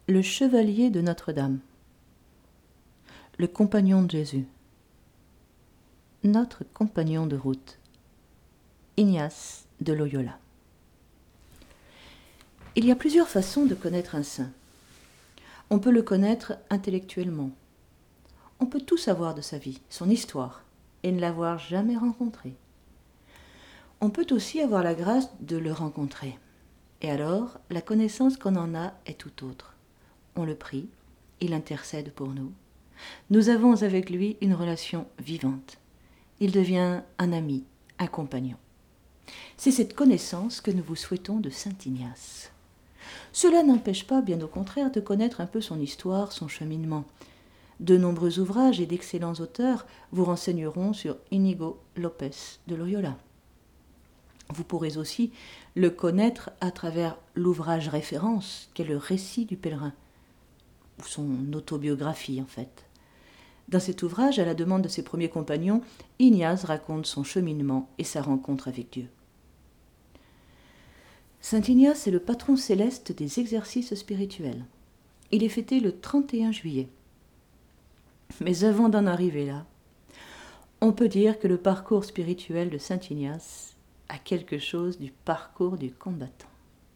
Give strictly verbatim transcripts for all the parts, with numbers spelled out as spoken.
Le chevalier de Notre-Dame. Le compagnon de Jésus. Notre compagnon de route. Ignace de Loyola. Il y a plusieurs façons de connaître un saint. On peut le connaître intellectuellement. On peut tout savoir de sa vie, son histoire, et ne l'avoir jamais rencontré. On peut aussi avoir la grâce de le rencontrer. Et alors, la connaissance qu'on en a est tout autre. On le prie, il intercède pour nous. Nous avons avec lui une relation vivante. Il devient un ami, un compagnon. C'est cette connaissance que nous vous souhaitons de saint Ignace. Cela n'empêche pas, bien au contraire, de connaître un peu son histoire, son cheminement. De nombreux ouvrages et d'excellents auteurs vous renseigneront sur Íñigo López de Loyola. Vous pourrez aussi le connaître à travers l'ouvrage référence, qu'est le Récit du pèlerin, ou son autobiographie en fait. Dans cet ouvrage, à la demande de ses premiers compagnons, Ignace raconte son cheminement et sa rencontre avec Dieu. Saint Ignace est le patron céleste des exercices spirituels. Il est fêté le trente et un juillet. Mais avant d'en arriver là, on peut dire que le parcours spirituel de Saint Ignace a quelque chose du parcours du combattant.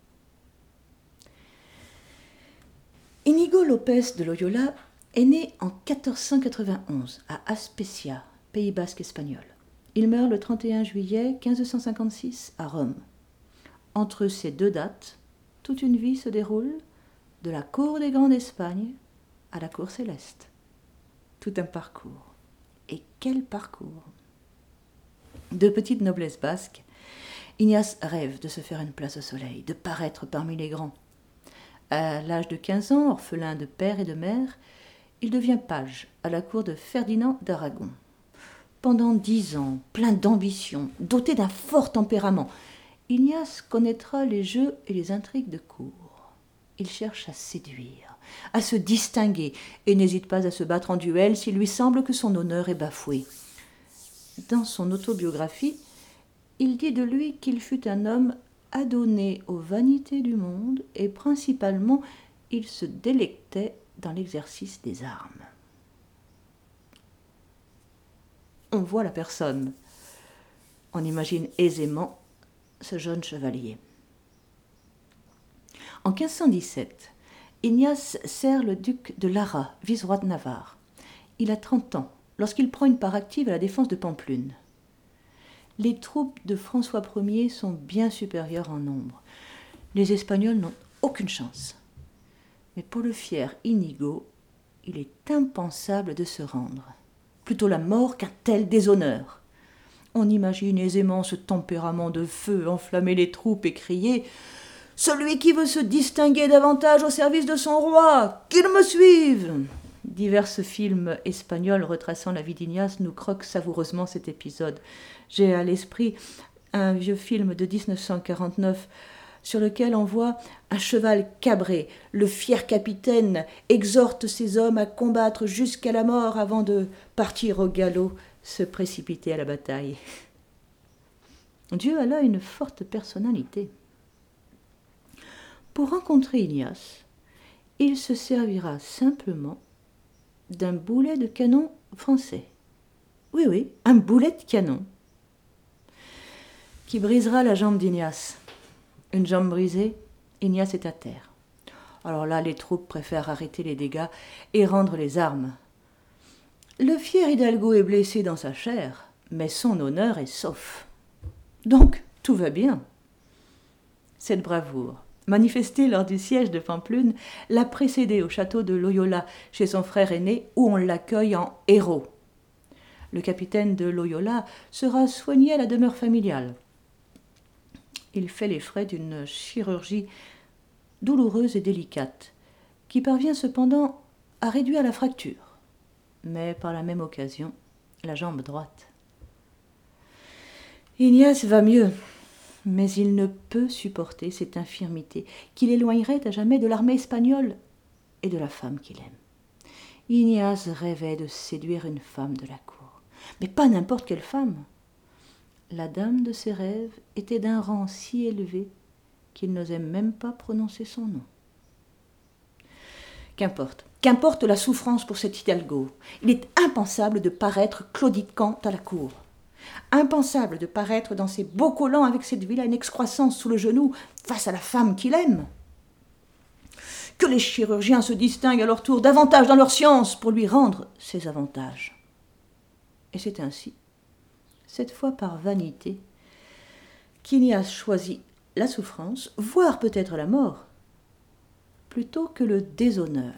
Íñigo López de Loyola est né en quatorze cent quatre-vingt-onze à Aspecia, Pays basque espagnol. Il meurt le trente et un juillet quinze cent cinquante-six à Rome. Entre ces deux dates, toute une vie se déroule de la cour des grands d'Espagne à la cour céleste. Tout un parcours. Et quel parcours! De petite noblesse basque, Ignace rêve de se faire une place au soleil, de paraître parmi les grands. À l'âge de quinze ans, orphelin de père et de mère, il devient page à la cour de Ferdinand d'Aragon. Pendant dix ans, plein d'ambition, doté d'un fort tempérament, Ignace connaîtra les jeux et les intrigues de cour. Il cherche à séduire, à se distinguer et n'hésite pas à se battre en duel s'il lui semble que son honneur est bafoué. Dans son autobiographie, il dit de lui qu'il fut un homme adonné aux vanités du monde et principalement il se délectait dans l'exercice des armes. On voit la personne. On imagine aisément ce jeune chevalier. En quinze cent dix-sept, Ignace sert le duc de Lara, vice-roi de Navarre. Il a trente ans lorsqu'il prend une part active à la défense de Pampelune. Les troupes de François Ier sont bien supérieures en nombre. Les Espagnols n'ont aucune chance. Mais pour le fier Íñigo, il est impensable de se rendre. Plutôt la mort qu'un tel déshonneur. On imagine aisément ce tempérament de feu enflammer les troupes et crier « Celui qui veut se distinguer davantage au service de son roi, qu'il me suive !» Divers films espagnols retraçant la vie d'Ignace nous croquent savoureusement cet épisode. J'ai à l'esprit un vieux film de dix-neuf cent quarante-neuf sur lequel on voit un cheval cabré. Le fier capitaine exhorte ses hommes à combattre jusqu'à la mort avant de partir au galop, se précipiter à la bataille. Dieu a là une forte personnalité. Pour rencontrer Ignace, il se servira simplement d'un boulet de canon français. Oui, oui, un boulet de canon qui brisera la jambe d'Ignace. Une jambe brisée, Ignace est à terre. Alors là, les troupes préfèrent arrêter les dégâts et rendre les armes. Le fier Hidalgo est blessé dans sa chair, mais son honneur est sauf. Donc, tout va bien. Cette bravoure, manifestée lors du siège de Pampelune, l'a précédé au château de Loyola, chez son frère aîné, où on l'accueille en héros. Le capitaine de Loyola sera soigné à la demeure familiale. Il fait les frais d'une chirurgie douloureuse et délicate, qui parvient cependant à réduire la fracture, mais par la même occasion, la jambe droite. Ignace va mieux, mais il ne peut supporter cette infirmité qui l'éloignerait à jamais de l'armée espagnole et de la femme qu'il aime. Ignace rêvait de séduire une femme de la cour, mais pas n'importe quelle femme. La dame de ses rêves était d'un rang si élevé qu'il n'osait même pas prononcer son nom. Qu'importe. Qu'importe la souffrance pour cet hidalgo. Il est impensable de paraître claudiquant à la cour. Impensable de paraître dans ses beaux collants avec cette vilaine excroissance sous le genou face à la femme qu'il aime. Que les chirurgiens se distinguent à leur tour davantage dans leur science pour lui rendre ses avantages. Et c'est ainsi, cette fois par vanité, qu'Ignace choisit la souffrance, voire peut-être la mort, plutôt que le déshonneur.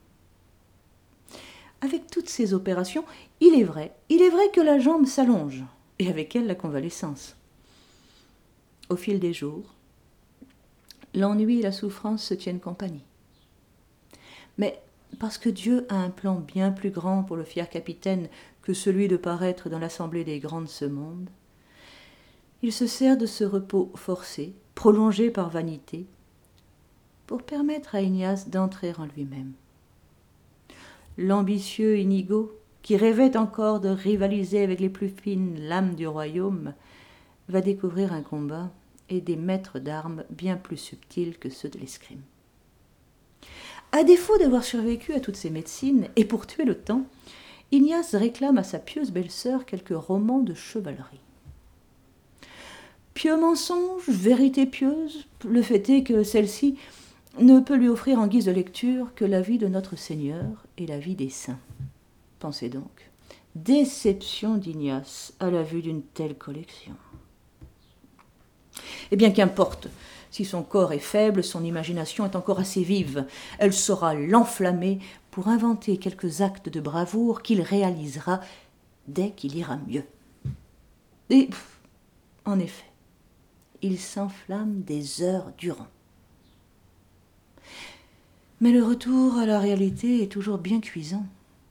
Avec toutes ces opérations, il est vrai, il est vrai que la jambe s'allonge, et avec elle la convalescence. Au fil des jours, l'ennui et la souffrance se tiennent compagnie. Mais parce que Dieu a un plan bien plus grand pour le fier capitaine que celui de paraître dans l'assemblée des grands de ce monde, il se sert de ce repos forcé, prolongé par vanité, pour permettre à Ignace d'entrer en lui-même. L'ambitieux Inigo, qui rêvait encore de rivaliser avec les plus fines lames du royaume, va découvrir un combat et des maîtres d'armes bien plus subtils que ceux de l'escrime. À défaut d'avoir survécu à toutes ces médecines, et pour tuer le temps, Ignace réclame à sa pieuse belle-sœur quelques romans de chevalerie. Pieux mensonge, vérité pieuse, le fait est que celle-ci ne peut lui offrir en guise de lecture que la vie de notre Seigneur et la vie des saints. Pensez donc, déception d'Ignace à la vue d'une telle collection. Eh bien, qu'importe, si son corps est faible, son imagination est encore assez vive. Elle saura l'enflammer pour inventer quelques actes de bravoure qu'il réalisera dès qu'il ira mieux. Et, en effet, il s'enflamme des heures durant. Mais le retour à la réalité est toujours bien cuisant.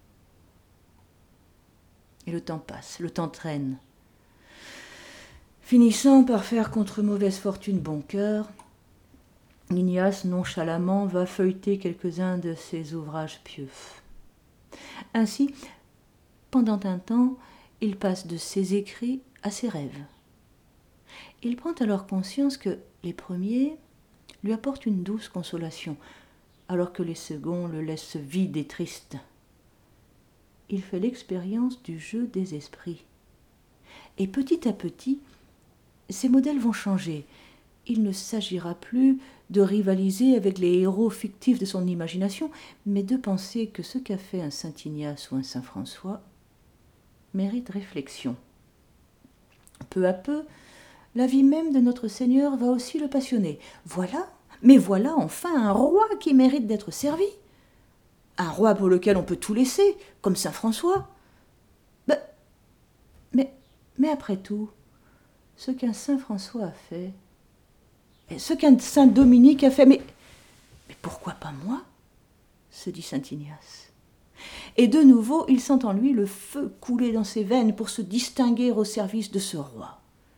Et le temps passe, le temps traîne. Finissant par faire contre mauvaise fortune bon cœur, Ignace nonchalamment va feuilleter quelques-uns de ses ouvrages pieux. Ainsi, pendant un temps, il passe de ses écrits à ses rêves. Il prend alors conscience que les premiers lui apportent une douce consolation, alors que les seconds le laissent vide et triste. Il fait l'expérience du jeu des esprits. Et petit à petit, ces modèles vont changer. Il ne s'agira plus de rivaliser avec les héros fictifs de son imagination, mais de penser que ce qu'a fait un Saint Ignace ou un Saint François mérite réflexion. Peu à peu, la vie même de notre Seigneur va aussi le passionner. Voilà, mais voilà enfin un roi qui mérite d'être servi. Un roi pour lequel on peut tout laisser, comme Saint François. Ben, mais, mais après tout, ce qu'un Saint François a fait, et ce qu'un Saint Dominique a fait, mais, mais pourquoi pas moi, se dit Saint Ignace. Et de nouveau, il sent en lui le feu couler dans ses veines pour se distinguer au service de ce roi.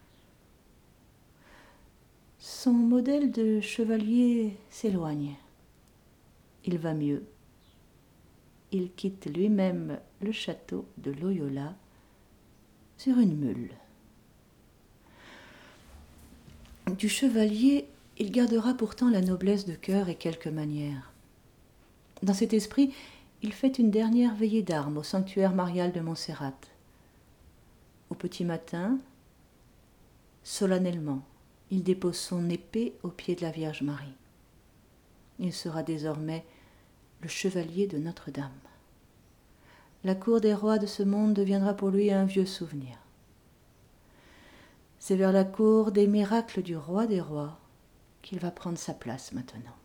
Son modèle de chevalier s'éloigne. Il va mieux. Il quitte lui-même le château de Loyola sur une mule. Du chevalier, il gardera pourtant la noblesse de cœur et quelques manières. Dans cet esprit, il fait une dernière veillée d'armes au sanctuaire marial de Montserrat. Au petit matin, solennellement, il dépose son épée au pied de la Vierge Marie. Il sera désormais le chevalier de Notre-Dame. La cour des rois de ce monde deviendra pour lui un vieux souvenir. C'est vers la cour des miracles du roi des rois qu'il va prendre sa place maintenant.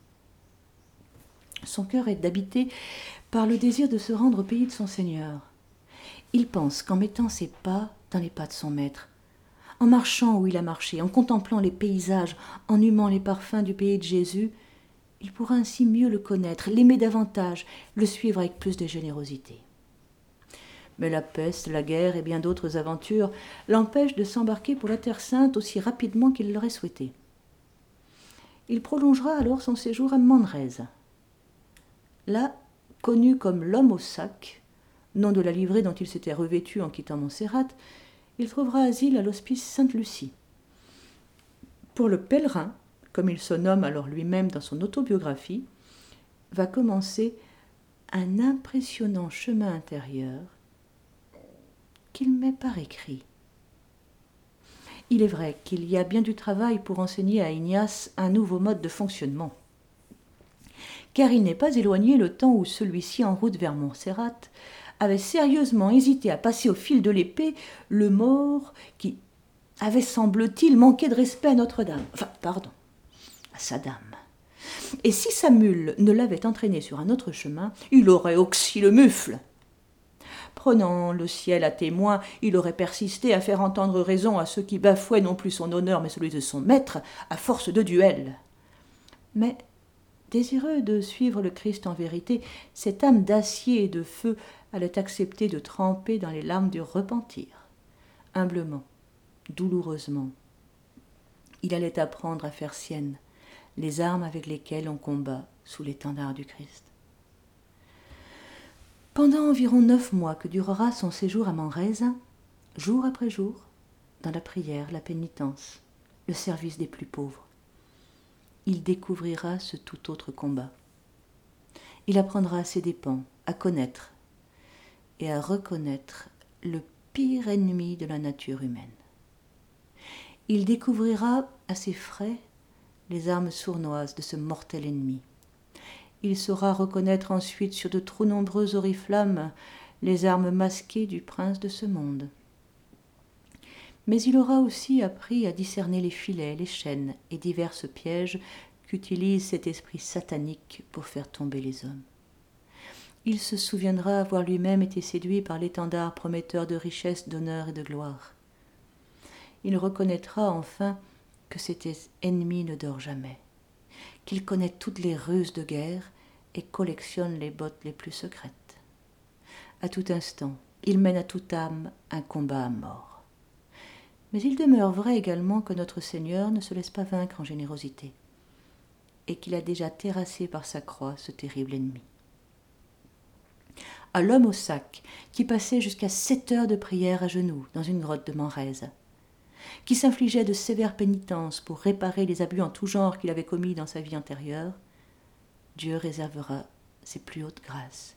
Son cœur est habité par le désir de se rendre au pays de son Seigneur. Il pense qu'en mettant ses pas dans les pas de son maître, en marchant où il a marché, en contemplant les paysages, en humant les parfums du pays de Jésus, il pourra ainsi mieux le connaître, l'aimer davantage, le suivre avec plus de générosité. Mais la peste, la guerre et bien d'autres aventures l'empêchent de s'embarquer pour la Terre Sainte aussi rapidement qu'il l'aurait souhaité. Il prolongera alors son séjour à Manresa. Là, connu comme l'homme au sac, nom de la livrée dont il s'était revêtu en quittant Montserrat, il trouvera asile à l'hospice Sainte-Lucie. Pour le pèlerin, comme il se nomme alors lui-même dans son autobiographie, va commencer un impressionnant chemin intérieur qu'il met par écrit. Il est vrai qu'il y a bien du travail pour enseigner à Ignace un nouveau mode de fonctionnement, car il n'est pas éloigné le temps où celui-ci, en route vers Montserrat, avait sérieusement hésité à passer au fil de l'épée le mort qui avait, semble-t-il, manqué de respect à Notre-Dame, enfin, pardon, à sa dame. Et si sa mule ne l'avait entraîné sur un autre chemin, il aurait oxy le mufle. Prenant le ciel à témoin, il aurait persisté à faire entendre raison à ceux qui bafouaient non plus son honneur mais celui de son maître, à force de duel. Mais, désireux de suivre le Christ en vérité, cette âme d'acier et de feu allait accepter de tremper dans les larmes du repentir. Humblement, douloureusement, il allait apprendre à faire sienne les armes avec lesquelles on combat sous l'étendard du Christ. Pendant environ neuf mois que durera son séjour à Manresa, jour après jour, dans la prière, la pénitence, le service des plus pauvres, il découvrira ce tout autre combat. Il apprendra à ses dépens à connaître et à reconnaître le pire ennemi de la nature humaine. Il découvrira à ses frais les armes sournoises de ce mortel ennemi. Il saura reconnaître ensuite sur de trop nombreux oriflammes les armes masquées du prince de ce monde. Mais il aura aussi appris à discerner les filets, les chaînes et diverses pièges qu'utilise cet esprit satanique pour faire tomber les hommes. Il se souviendra avoir lui-même été séduit par l'étendard prometteur de richesse, d'honneur et de gloire. Il reconnaîtra enfin que cet ennemi ne dort jamais, qu'il connaît toutes les ruses de guerre et collectionne les bottes les plus secrètes. À tout instant, il mène à toute âme un combat à mort. Mais il demeure vrai également que notre Seigneur ne se laisse pas vaincre en générosité, et qu'il a déjà terrassé par sa croix ce terrible ennemi. À l'homme au sac, qui passait jusqu'à sept heures de prière à genoux dans une grotte de Manresa, qui s'infligeait de sévères pénitences pour réparer les abus en tout genre qu'il avait commis dans sa vie antérieure, Dieu réservera ses plus hautes grâces.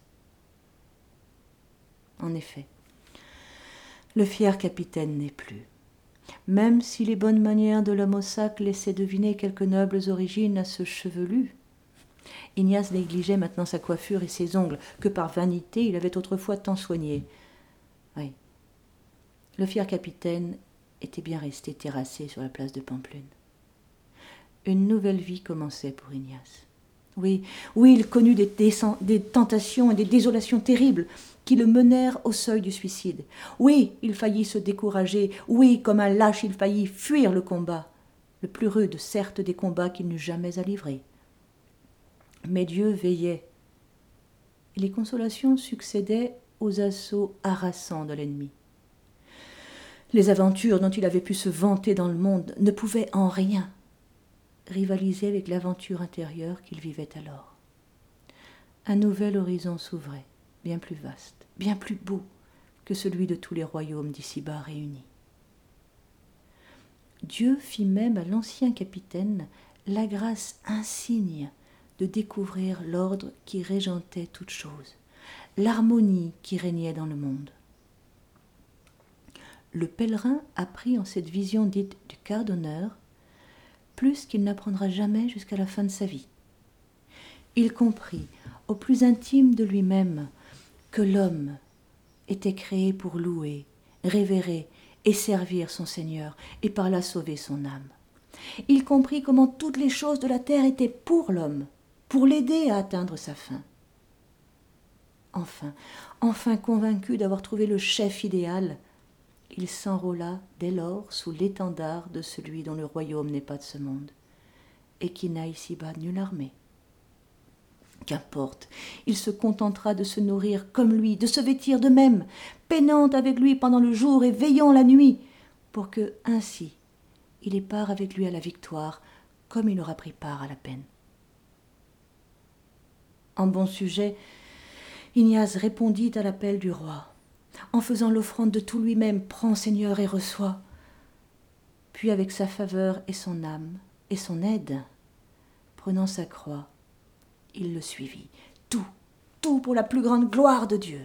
En effet, le fier capitaine n'est plus. Même si les bonnes manières de l'homme au sac laissaient deviner quelques nobles origines à ce chevelu, Ignace négligeait maintenant sa coiffure et ses ongles, que par vanité il avait autrefois tant soignés. Oui, le fier capitaine était bien resté terrassé sur la place de Pamplune. Une nouvelle vie commençait pour Ignace. Oui, oui, il connut des, des, des tentations et des désolations terribles qui le menèrent au seuil du suicide. Oui, il faillit se décourager. Oui, comme un lâche, il faillit fuir le combat, le plus rude, certes, des combats qu'il n'eut jamais à livrer. Mais Dieu veillait, et les consolations succédaient aux assauts harassants de l'ennemi. Les aventures dont il avait pu se vanter dans le monde ne pouvaient en rien rivaliser avec l'aventure intérieure qu'il vivait alors. Un nouvel horizon s'ouvrait, bien plus vaste, bien plus beau que celui de tous les royaumes d'ici-bas réunis. Dieu fit même à l'ancien capitaine la grâce insigne de découvrir l'ordre qui régentait toutes choses, l'harmonie qui régnait dans le monde. Le pèlerin apprit en cette vision dite du quart d'honneur plus qu'il n'apprendra jamais jusqu'à la fin de sa vie. Il comprit au plus intime de lui-même que l'homme était créé pour louer, révérer et servir son Seigneur et par là sauver son âme. Il comprit comment toutes les choses de la terre étaient pour l'homme, pour l'aider à atteindre sa fin. Enfin, enfin convaincu d'avoir trouvé le chef idéal, il s'enrôla dès lors sous l'étendard de celui dont le royaume n'est pas de ce monde, et qui n'a ici-bas nulle armée. Qu'importe, il se contentera de se nourrir comme lui, de se vêtir de même, peinant avec lui pendant le jour et veillant la nuit, pour que, ainsi, il ait part avec lui à la victoire, comme il aura pris part à la peine. En bon sujet, Ignace répondit à l'appel du roi, en faisant l'offrande de tout lui-même, prends Seigneur et reçois. Puis avec sa faveur et son âme et son aide, prenant sa croix, il le suivit. Tout, tout pour la plus grande gloire de Dieu.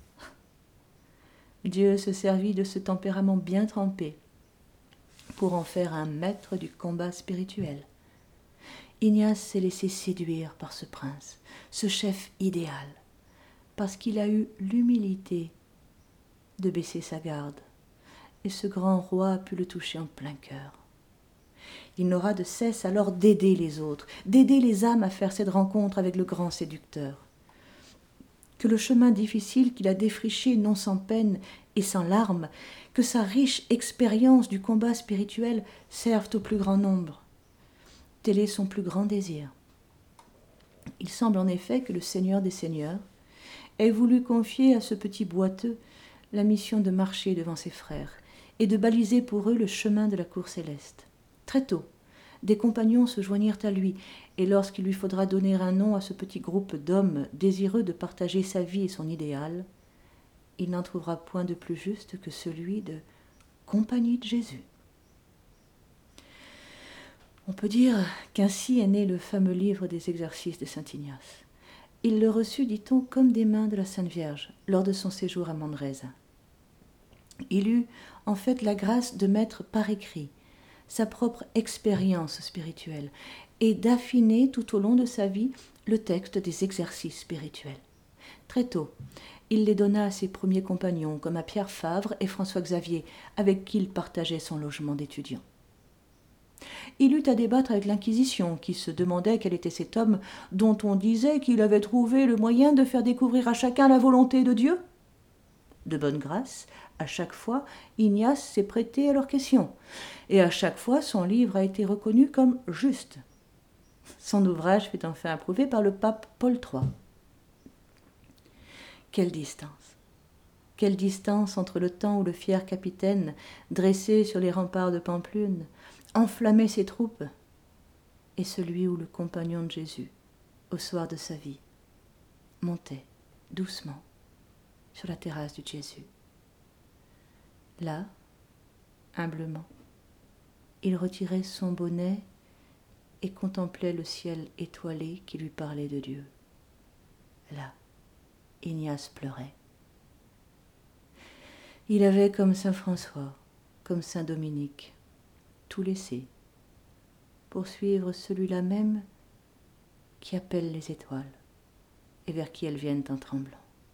Dieu se servit de ce tempérament bien trempé pour en faire un maître du combat spirituel. Ignace s'est laissé séduire par ce prince, ce chef idéal, parce qu'il a eu l'humilité de baisser sa garde, et ce grand roi a pu le toucher en plein cœur. Il n'aura de cesse alors d'aider les autres, d'aider les âmes à faire cette rencontre avec le grand séducteur. Que le chemin difficile qu'il a défriché non sans peine et sans larmes, que sa riche expérience du combat spirituel servent au plus grand nombre. Tel est son plus grand désir. Il semble en effet que le Seigneur des Seigneurs ait voulu confier à ce petit boiteux la mission de marcher devant ses frères et de baliser pour eux le chemin de la cour céleste. Très tôt, des compagnons se joignirent à lui, et lorsqu'il lui faudra donner un nom à ce petit groupe d'hommes désireux de partager sa vie et son idéal, il n'en trouvera point de plus juste que celui de Compagnie de Jésus. On peut dire qu'ainsi est né le fameux livre des exercices de saint Ignace. Il le reçut, dit-on, comme des mains de la Sainte Vierge lors de son séjour à Manresa. Il eut en fait la grâce de mettre par écrit sa propre expérience spirituelle et d'affiner tout au long de sa vie le texte des exercices spirituels. Très tôt, il les donna à ses premiers compagnons, comme à Pierre Favre et François Xavier, avec qui il partageait son logement d'étudiant. Il eut à débattre avec l'Inquisition, qui se demandait quel était cet homme dont on disait qu'il avait trouvé le moyen de faire découvrir à chacun la volonté de Dieu. De bonne grâce, à chaque fois, Ignace s'est prêté à leurs questions, et à chaque fois, son livre a été reconnu comme juste. Son ouvrage fut enfin approuvé par le pape Paul trois. Quelle distance! Quelle distance entre le temps où le fier capitaine, dressé sur les remparts de Pamplune, enflammait ses troupes, et celui où le compagnon de Jésus, au soir de sa vie, montait doucement sur la terrasse du Jésus. Là, humblement, il retirait son bonnet et contemplait le ciel étoilé qui lui parlait de Dieu. Là, Ignace pleurait. Il avait, comme saint François, comme saint Dominique, tout laissé pour suivre celui-là même qui appelle les étoiles et vers qui elles viennent en tremblant.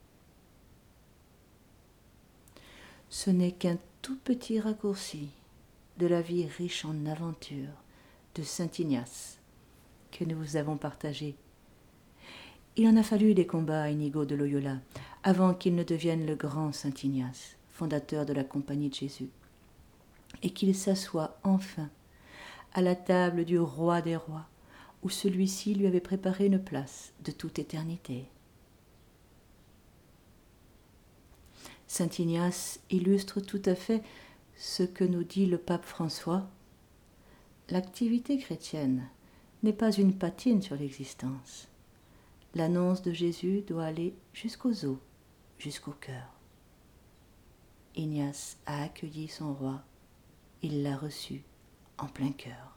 Ce n'est qu'un tout petit raccourci de la vie riche en aventures de saint Ignace que nous vous avons partagé. Il en a fallu des combats à Inigo de Loyola avant qu'il ne devienne le grand saint Ignace, fondateur de la Compagnie de Jésus, et qu'il s'assoie enfin à la table du roi des rois, où celui-ci lui avait préparé une place de toute éternité. Saint Ignace illustre tout à fait ce que nous dit le pape François. L'activité chrétienne n'est pas une patine sur l'existence. L'annonce de Jésus doit aller jusqu'aux os, jusqu'au cœur. Ignace a accueilli son roi, il l'a reçu en plein cœur.